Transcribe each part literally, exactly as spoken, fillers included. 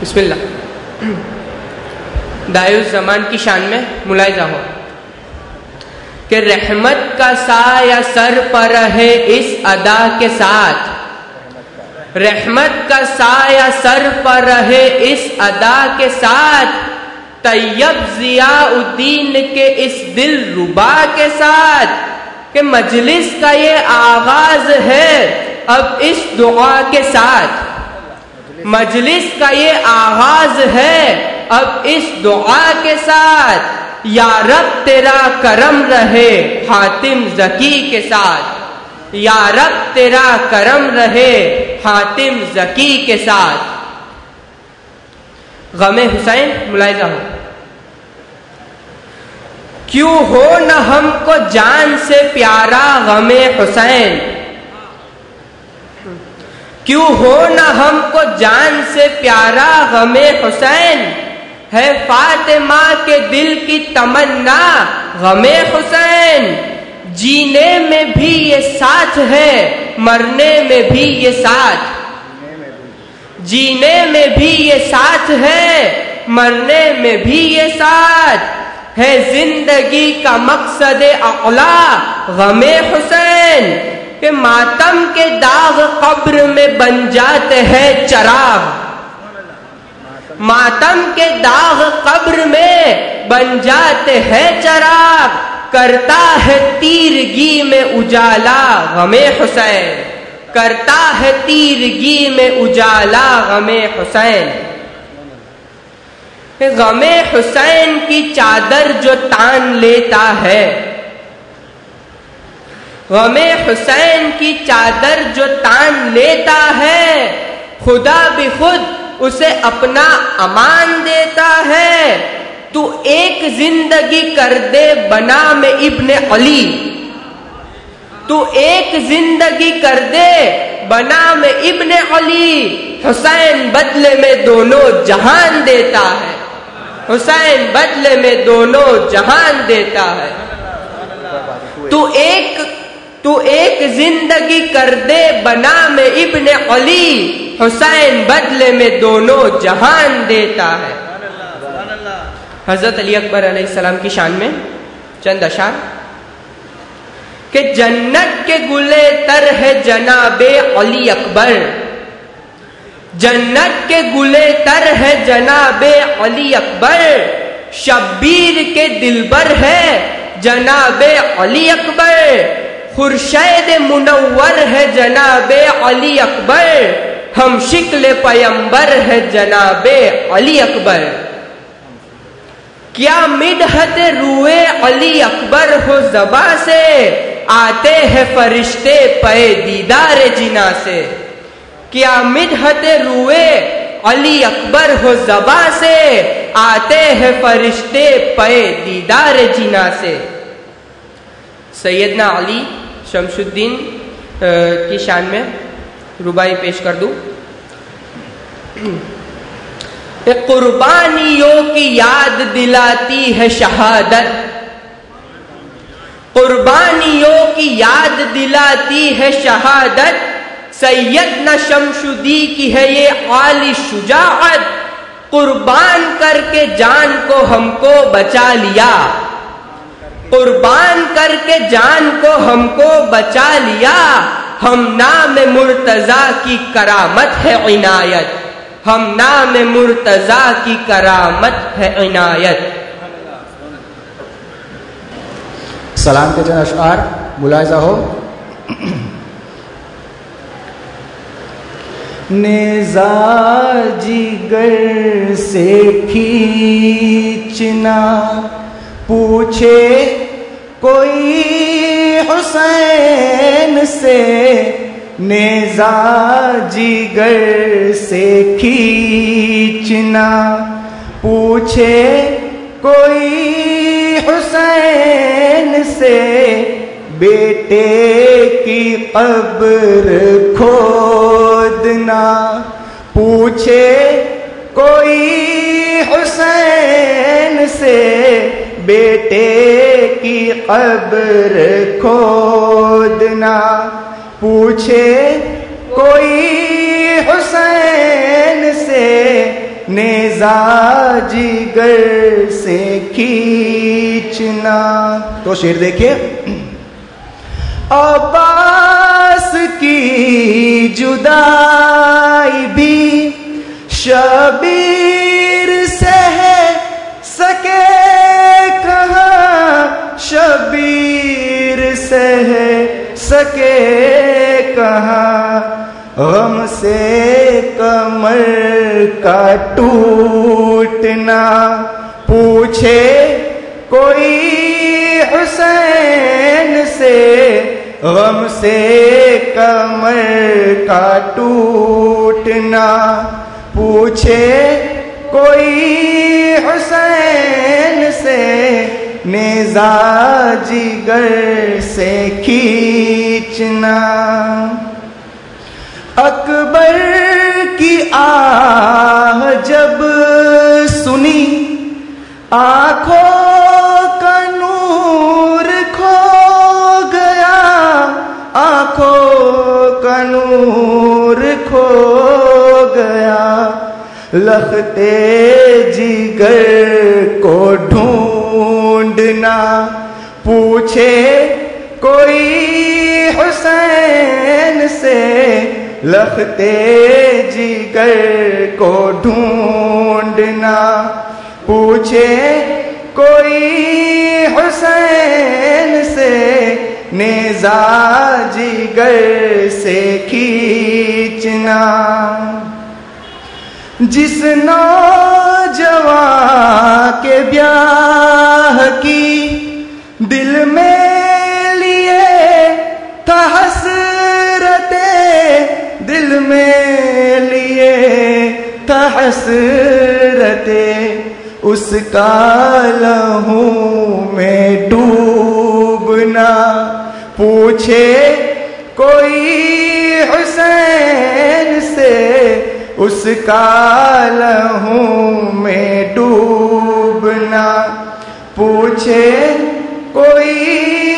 بسم اللہ. داعی الزمان کی شان میں ملاحظہ ہو کہ رحمت کا سایہ سر پر رہے اس ادا کے ساتھ، رحمت کا سایہ سر پر رہے اس ادا کے ساتھ، طیب ضیاء الدین کے اس دل ربا کے ساتھ، کہ مجلس کا یہ آغاز ہے اب اس دعا کے ساتھ، مجلس کا یہ آغاز ہے اب اس دعا کے ساتھ، یا رب تیرا کرم رہے حاتم ذکی کے ساتھ، یا رب تیرا کرم رہے حاتم ذکی کے ساتھ. غم حسین ملاحظہ ہو. کیوں ہو نہ ہم کو جان سے پیارا غم حسین، کیوں ہو نہ ہم کو جان سے پیارا غم حسین، ہے فاطمہ کے دل کی تمنا غم حسین. جینے میں بھی یہ ساتھ ہے مرنے میں بھی یہ ساتھ، جینے میں بھی یہ ساتھ ہے مرنے میں بھی یہ ساتھ، ہے زندگی کا مقصد اعلی غم حسین، کہ ماتم کے داغ قبر میں بن جاتے ہیں چراغ، ماتم کے داغ قبر میں بن جاتے ہیں چراغ، کرتا ہے تیرگی میں اجالا غم حسین، کرتا ہے تیرگی میں اجالا غم حسین. غم حسین کی چادر جو تان لیتا ہے، غم حسین کی چادر جو تان لیتا ہے، خدا بھی خود اسے اپنا امان دیتا ہے. تو ایک زندگی کر دے بنا میں ابن علی، تو ایک زندگی کر دے بنا میں ابن علی، حسین بدلے میں دونوں جہان دیتا ہے، حسین بدلے میں دونوں جہان دیتا ہے. تو ایک تو ایک زندگی کر دے بنا میں ابن علی، حسین بدلے میں دونوں جہان دیتا ہے. حضرت علی اکبر علیہ السلام کی شان میں چند اشعار کہ جنت کے گلے تر ہے جناب علی اکبر، جنت کے گلے تر ہے جناب علی اکبر، شبیر کے دلبر ہے جناب علی اکبر، خورشید منور ہے جناب علی اکبر، ہم شکل پیمبر ہے جناب علی اکبر. کیا مدحت روئے علی اکبر ہو زباں سے، آتے ہیں فرشتے پے دیدار جنا سے. کیا مدحت روئے علی اکبر ہو زباں سے، آتے ہیں فرشتے پے دیدار جنا سے. سیدنا علی شمس الدین کی شان میں ربائی پیش کر دوں. قربانیوں کی یاد دلاتی ہے شہادت، قربانیوں کی یاد دلاتی ہے شہادت، سیدنا شمشدی کی ہے یہ عالی شجاعت، قربان کر کے جان کو ہم کو بچا لیا، قربان کر کے جان کو ہم کو بچا لیا، ہم نام مرتضیٰ کی کرامت ہے عنایت، ہم نام مرتضیٰ کی کرامت ہے عنایت. سلام کے چند اشعار ملاحظہ ہو. نیزہ جگر سے کھینچنا پوچھے کوئی حسین سے، نیزہ جگر سے کھینچنا پوچھے کوئی حسین سے، بیٹے کی قبر کھودنا پوچھے کوئی حسین سے، بیٹے کی قبر کھودنا پوچھے کوئی حسین سے، نیزہ جگر سے کھینچنا. تو شعر دیکھیے. عباس کی جدائی بھی شبیر سہ سکے کہاں, شبیر سہ سکے کہاں, غم سے کمر کا ٹوٹنا پوچھے کوئی حسین سے, غم سے کمر کا ٹوٹنا پوچھے کوئی حسین سے, نیزہ جگر سے کھینچنا. اکبر کی آہ جب سنی آنکھوں کا نور کھو گیا, آنکھوں کا نور کھو گیا, لختے جگر کو ڈھونڈنا پوچھے کوئی حسین سے, لختے جگر کو ڈھونڈنا پوچھے کوئی حسین سے, نیزہ جگر سے کھینچنا. جس نوجوان کے بیاہ کی دل میں لیے تھا حسرت, دل میں لیے تھا حسرت, اس کا لہو میں ڈوبنا پوچھے کوئی حسین سے, اس کا لہو میں ڈوبنا پوچھے کوئی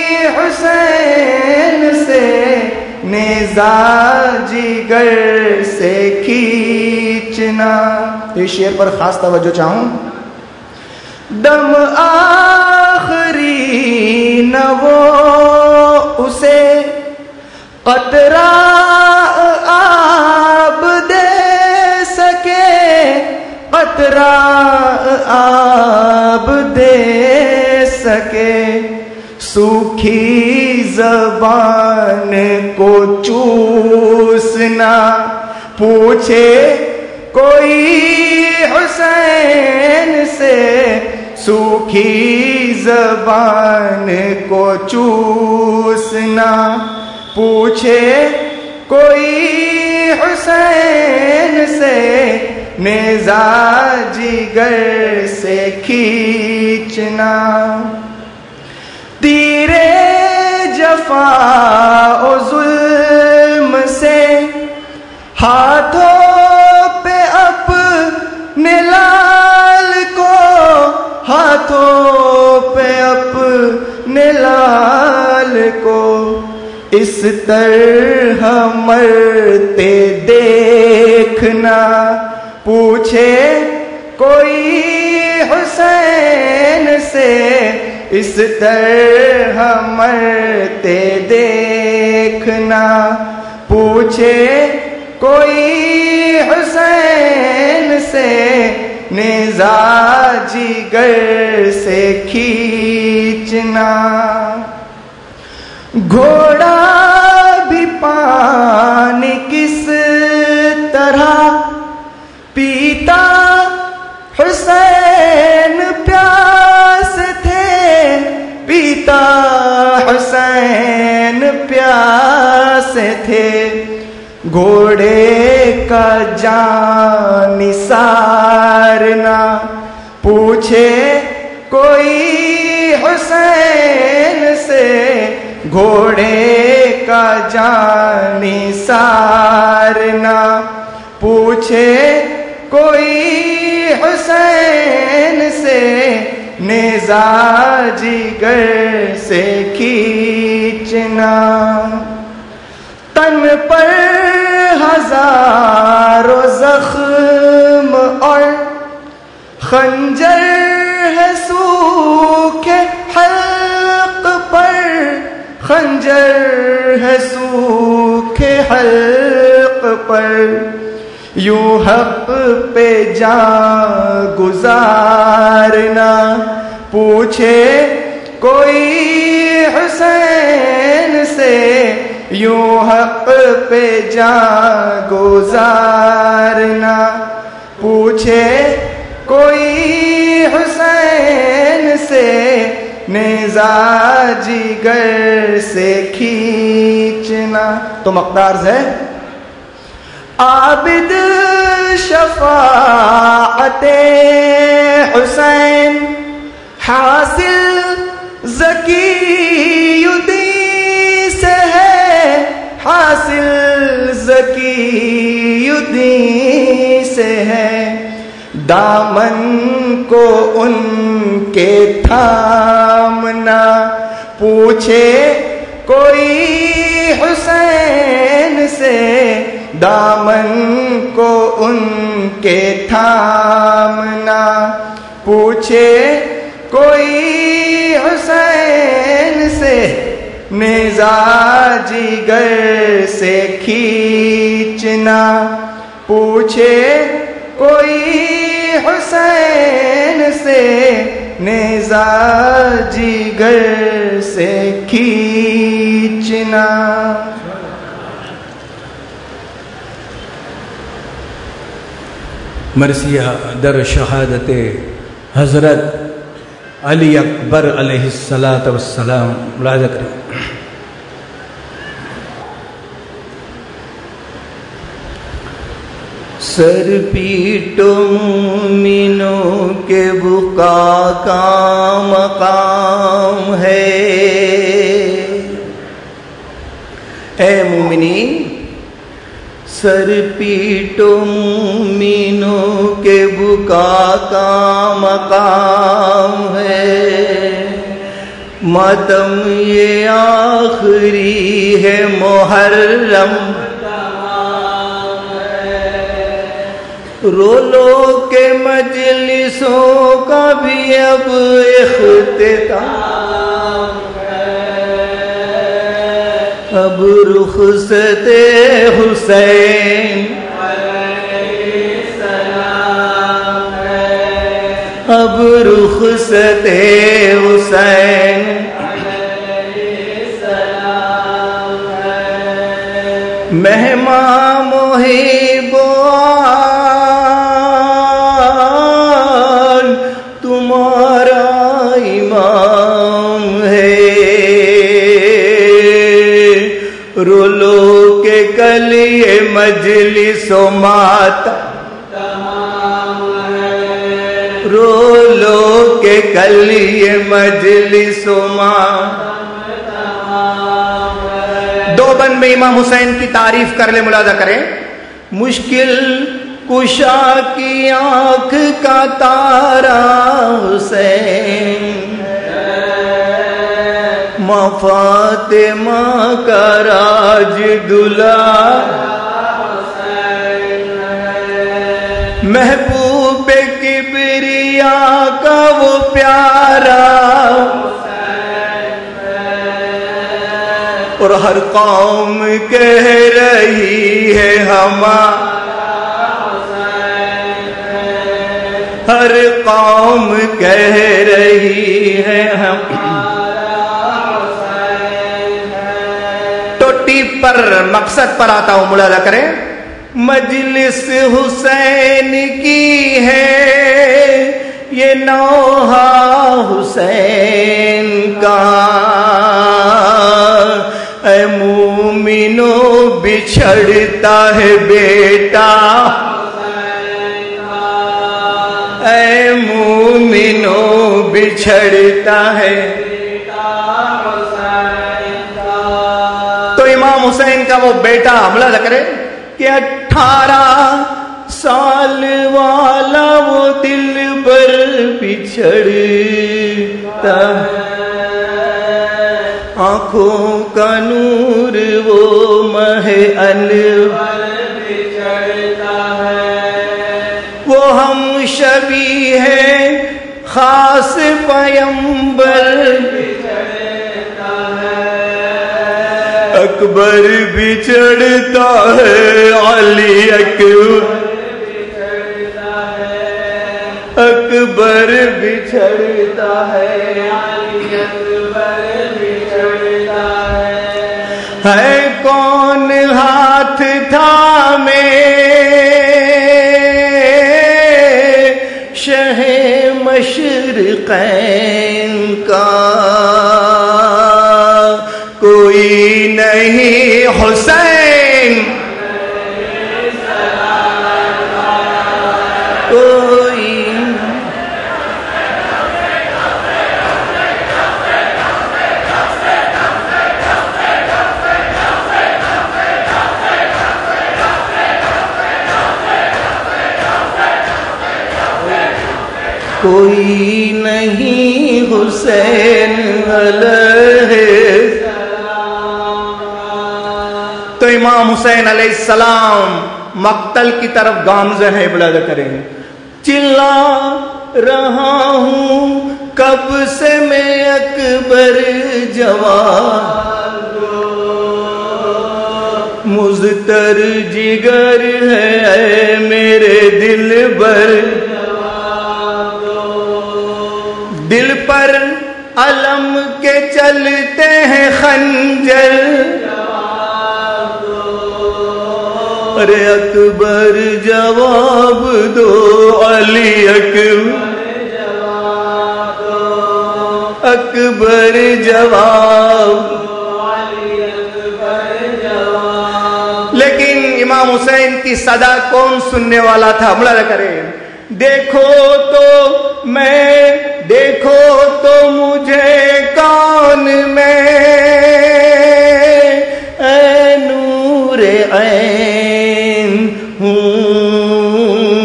حسین سے, نیزہ جگر سے کھینچنا. اس شعر پر خاص توجہ چاہوں. دم آخری نہ وہ اسے قطرہ آب دے سکے, قطرہ آب دے سکے, سوکھی زبان کو چوسنا پوچھے کوئی حسین سے, سوکھی زبان کو چوسنا پوچھے کوئی حسین سے, نیزہ جگر سے کھینچنا. تیرے جفا و ظلم سے ہاتھوں پہ اپنے لال کو, ہاتھوں پہ اپنے لال کو, اس طرح مرتے دیکھنا پوچھے کوئی حسین سے, اس طرح مرتے دیکھنا پوچھے کوئی حسین سے, نیزہ جگر سے کھینچنا. گھوڑا بھی پانی کس طرح پیتا حسین پیاس تھے, پیتا حسین پیاس تھے, گھوڑے کا جان نثار نہ پوچھے کوئی حسین سے, گھوڑے کا جان نثار نہ پوچھے کوئی حسین سے, نیزہ جگر سے کھینچنا. تن پر ہزاروں زخم اور خنجر ہے سوکھے حلق پر، خنجر ہے سوکھے حلق پر، یوں حق پہ جاں گزارنا، پوچھے کوئی حسین سے، یوں حق پہ جاں گزارنا، پوچھے کوئی حسین سے، نیزہ جگر سے کھینچنا۔ تو مقدار ہے عابد شفاعت حسین، حاصل ذکی الدین سے ہے، حاصل ذکی الدین سے ہے، دامن کو ان کے تھامنا، پوچھے کوئی حسین سے، دامن کو ان کے تھامنا، پوچھے کوئی حسین سے، نیزہ جگر سے کھینچنا، پوچھے کوئی حسین سے، نیزہ جگر سے کھینچنا۔ مرثیہ در شہادت حضرت علی اکبر علیہ الصلاۃ والسلام، ملاحظہ کریں۔ سر پیٹو مومنوں کے بقا کا مقام ہے، اے مومنین سر پیٹو مومنوں کے بقا کا مقام ہے، ماتم یہ آخری ہے محرم، رو لو کے مجلسوں کا بھی اب اختتام ہے، اب رخصت حسین علیہ السلام ہے، اب رخصت حسین علیہ السلام ہے، مہمان محب تمہارا امام ہے، رولو کے کل یہ مجلس و ماتم تمام ہے، رولو کے کل یہ مجلس و ماتم تمام ہے۔ دو بند میں امام حسین کی تعریف کر لے، ملاحظہ کریں۔ مشکل کشا کی آنکھ کا تارا حسین، ماں فاطمہ کا راج دلہا، محبوب کبریا کا وہ پیارا، اور ہر قوم کہہ رہی ہے ہمارا، ہر قوم کہہ رہی ہے ہمارا حسین ہے۔ ٹوٹی پر مقصد پر آتا ہوں، ملاحظہ کریں۔ مجلس حسین کی ہے یہ نوحہ حسین کا، اے مومنو بچھڑتا ہے بیٹا، اے مومنو بچھڑتا ہے بیٹا حسین کا۔ تو امام حسین کا وہ بیٹا، ملاحظہ کرے کہ اٹھارہ سال والا وہ دل پر بچھڑتا ہے، آنکھوں کا نور وہ مہ انور بچھڑتا ہے، وہ ہم شبیہ ہے خاص پیمبر اکبر بچڑتا ہے علی اکبر اکبر بچھڑتا ہے علی اکبر بچھڑتا ہے ہے کون ہاتھ تھامے شہ مشرقین کا کوئی نہیں حسین کوئی کوئی نہیں حسین علیہ تو امام حسین علیہ السلام مقتل کی طرف گامزن ہے. بلند کریں چلا رہا ہوں کب سے میں اکبر جوان مضطر جگر ہے میرے دل بر دل پر علم کے چلتے ہیں خنجر ارے اکبر جواب دو علی اکبر اکبر جواب لیکن امام حسین کی صدا کون سننے والا تھا؟ ملاحظہ کریں دیکھو تو میں دیکھو تو مجھے کون میں اے نور عین ہوں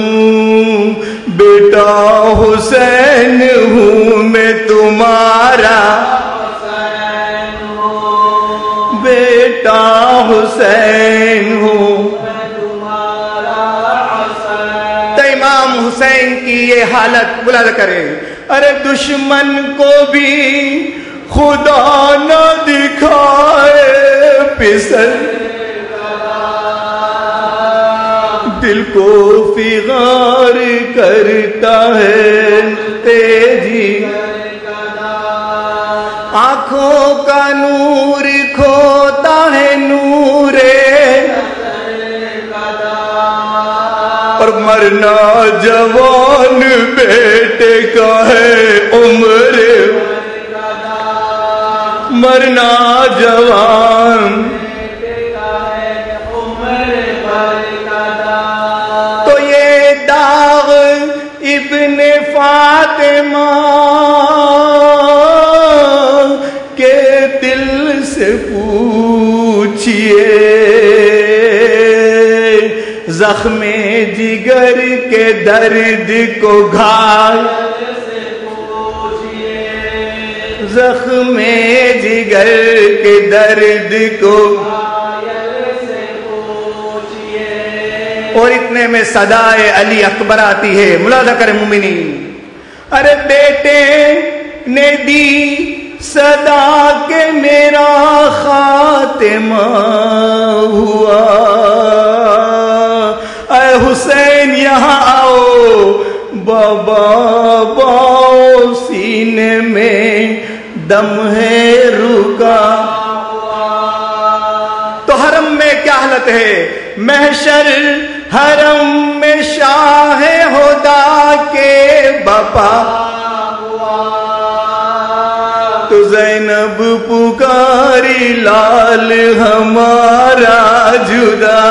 بیٹا حسین ہوں میں تمہارا بیٹا حسین ہوں حسین کی یہ حالت بلند کرے ارے دشمن کو بھی خدا نہ دکھائے پسر دل کو فغار کرتا ہے تیجی آنکھوں کا نور کھوتا ہے نورے اور مرنا جوان بیٹے کا ہے عمر مرنا جوان تو یہ داغ ابن فاطمہ کے دل سے پوچھئے زخم جگر کے درد کو گھائل زخم جگر کے درد کو اور اتنے میں صدائے علی اکبر آتی ہے. ملاحظہ کریں مومنین ارے بیٹے نے دی صدا کے میرا خاتمہ ہوا اے حسین یہاں آؤ بابا باؤ سینے میں دم ہے رکا. تو حرم میں کیا حالت ہے؟ محشر حرم میں شاہ ہدا کے بپا تو زینب پکاری لال ہمارا جدا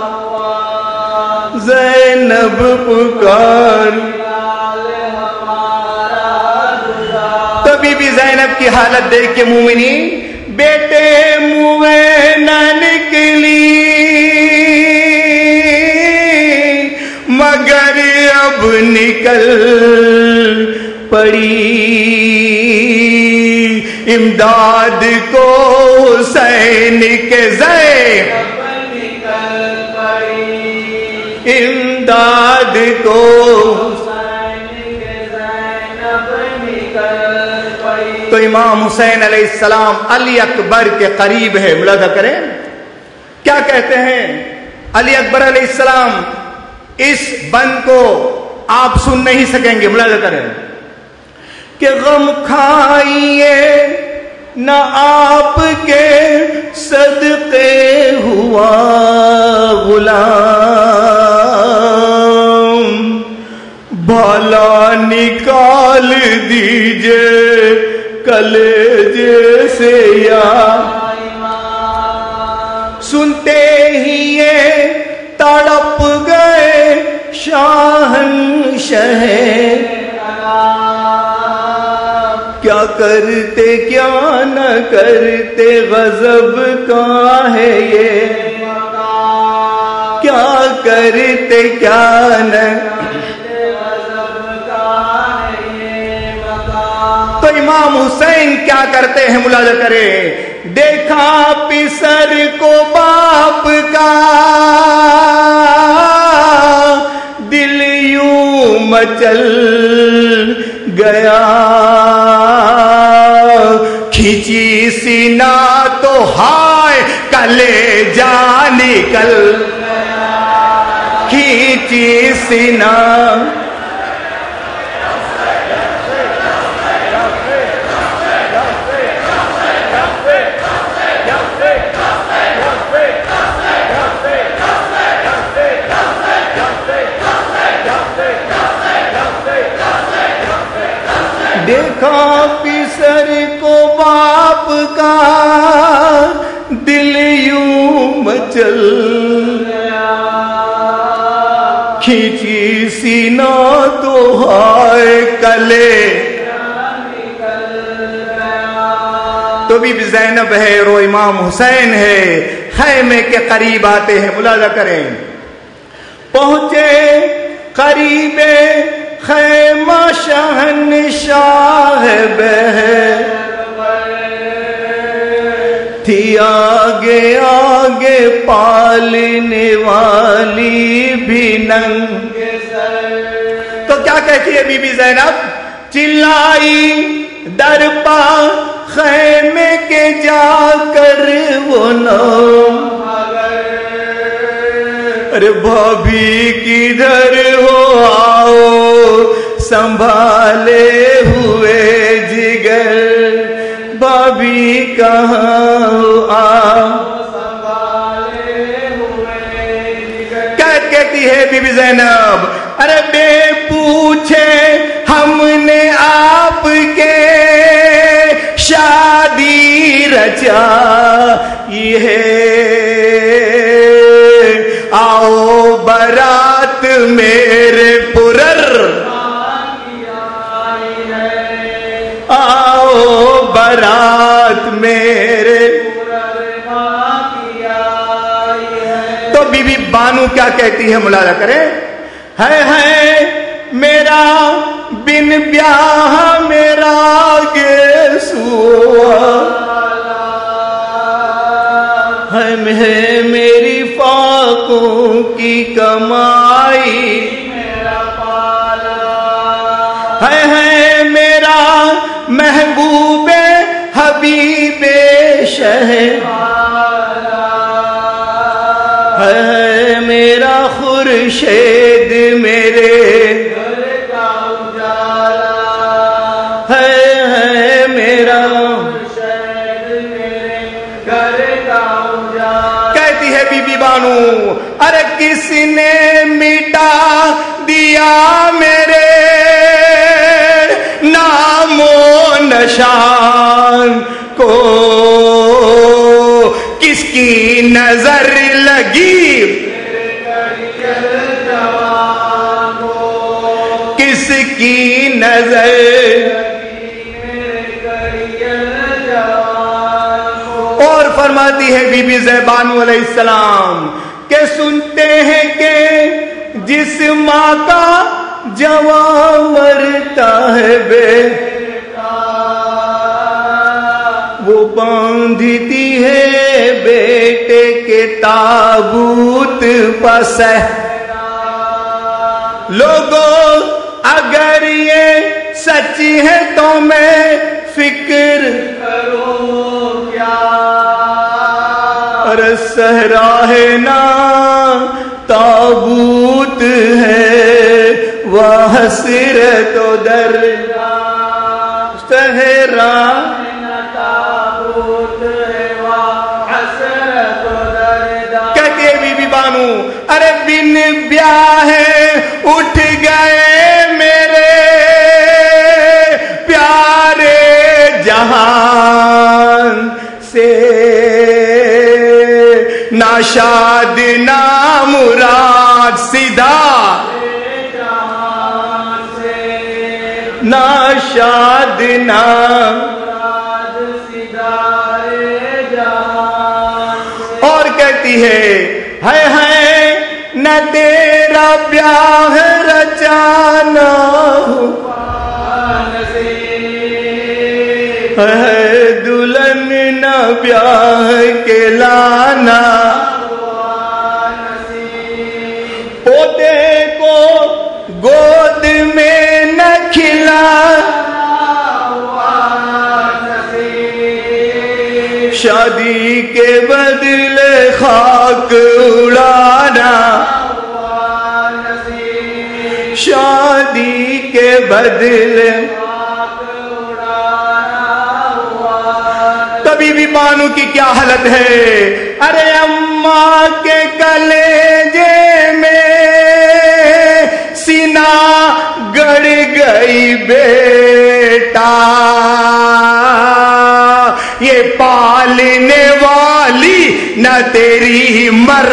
زینب پکار تبھی بھی زینب کی حالت دیکھ کے مومنین بیٹے منہ نہ نکلی مگر اب نکل پڑی امداد کو حسین کے زیب امداد امداد کو تو امام حسین علیہ السلام علی اکبر کے قریب ہے. ملاحظہ کریں کیا کہتے ہیں علی اکبر علیہ السلام. اس بند کو آپ سن نہیں سکیں گے. ملاحظہ کریں کہ غم کھائیے نہ آپ کے صدقے ہوا غلام, بھالا نکال دیجئے کلیجے سے یا. سنتے ہی یہ تڑپ گئے شاہنشاہ, کیا کرتے کیا نہ کرتے غضب کا ہے یہ, کیا کرتے کیا نہ. تو امام حسین کیا کرتے ہیں ملاحظہ کرے. دیکھا پسر کو باپ کا دل یوں مچل گیا, کھینچی سینا تو ہائے کلیجہ نکل گیا, کھینچی سینا. دیکھا پسر کو باپ کا دل یوں مچل گیا, کھینچی سینا تو ہائے کلے. تو بی بی زینب ہے اور امام حسین ہے, خیمے کے قریب آتے ہیں. ملاحظہ کریں پہنچے قریب خیمہ شہنشاہ بہر تھی, آگے آگے پالنے والی بھی ننگ سر. تو کیا کہتی ہے بی بی زینب؟ چلائی در پا خیمے کے جا کر وہ نام, ارے بھابھی کدھر ہو آؤ سنبھالے ہوئے جگر, بھابھی کہاں ہو آؤ سنبھالے ہوئے جگر. کہتی ہے بی بی زینب ارے بے پوچھے ہم نے آپ کے شادی رچا یہ, آؤ برات میرے پرر, آؤ برات میرے. تو بی بی بانو کیا کہتی ہے ملاحظہ کریں. ہے ہے میرا بن بیاہ میرا گیسوا, ہے میری فاقوں کی کمائی میرا پالا, ہے ہے میرا محبوب حبیب شہر, ہے میرا خورشید میرے گھر کا اجالا, ہے ہے میرا خورشید میرے گھر کا اجالا. کہتی ہے بی بی بانو ارے کس نے مٹا دیا میرے نام و نشان کو, کس کی نظر لگی کس کی نظر. اور فرماتی ہے بی بی زیبانو علیہ السلام کہ سنتے ہیں کہ جس ماں کا جواں مرتا ہے بیٹا وہ باندھتی ہے بیٹے کے تابوت پر صحرا, لوگوں اگر یہ سچ ہے تو میں فکر کروں کیا، اور صحرا ہے نا تابوت ہے وہ حسرت و درگاہ، صحرا نا تابوت ہے وہ حسرت و درگاہ۔ کہتی ہے بی بی بانو ارے بن بیاہ اٹھ گئے میرے پیارے جہان سے، ناشاد نامراد سیدھا ناشاد نامراد سیدھا جہان، اور کہتی ہے ہے ہے نہ تیرا بیاہ رچانا ہے دلہن نہ بیاہ کے لانا، پوتے کو گود میں نہ کھلا شادی کے بدلے خاک اڑانا، شادی کے بدلے تبھی بھی بانو کی کیا حالت ہے، ارے اماں کے کلیجے میں سینہ گڑ گئی بیٹا، یہ پالنے والی نہ تیری مر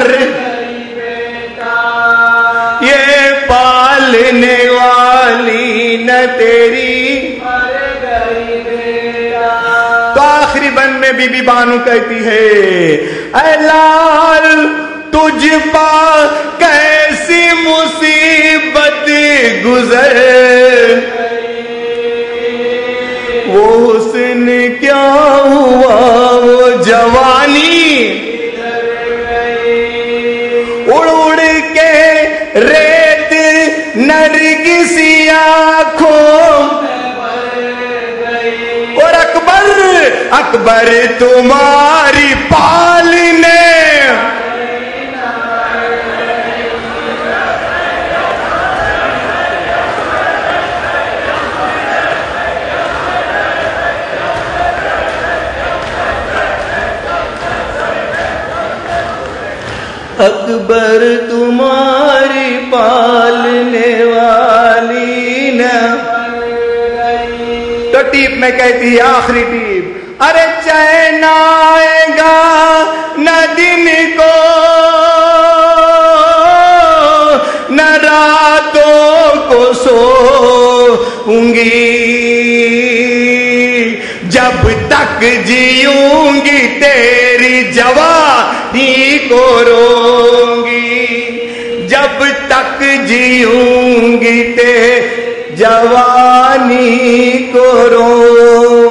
یہ پالنے والی نہ تیری مر گئی بیٹا۔ تو آخری بند میں بی بی بانو کہتی ہے اے لال تجھ پا کیسی مصیبت گزر، وہ حسن کیا ہوا وہ جوانی، اڑ اڑ کے ریت نرگسی آنکھوں، اور اکبر اکبر تمہاری پالنے اکبر تمہاری پالنے والی نہ، تو ٹیپ میں کہتی ہے آخری ٹیپ، ارے چین آئے گا نہ دن کو نہ راتوں کو سوؤں گی، جب تک جیوں گی تیری جوانی کو روں گی، جب تک جیوں گی تیری جوانی کو روں